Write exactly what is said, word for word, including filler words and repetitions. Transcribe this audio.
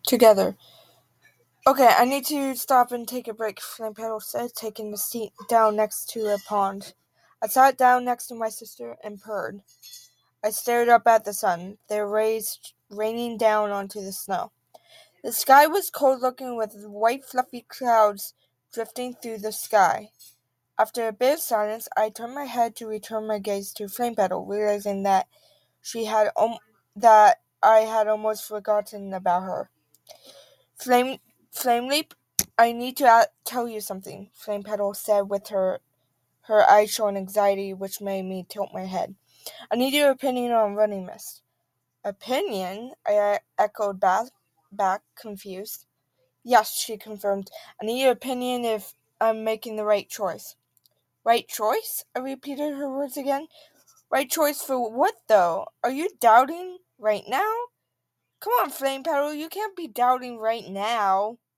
together. Okay, I need to stop and take a break, Flame Petal said, taking the seat down next to a pond. I sat down next to my sister and purred. I stared up at the sun, their rays raining down onto the snow. The sky was cold-looking with white fluffy clouds drifting through the sky. After a bit of silence, I turned my head to return my gaze to Flame Petal, realizing that she had om- that I had almost forgotten about her. Flame Flame Leap, I need to a- tell you something, Flame Petal said with her her eyes showing anxiety, which made me tilt my head. I need your opinion on Running Mist. Opinion? I echoed back, back confused. Yes, she confirmed. I need your opinion if I'm making the right choice. Right choice? I repeated her words again. Right choice for what, though? Are you doubting right now? Come on, Flame Petal, you can't be doubting right now.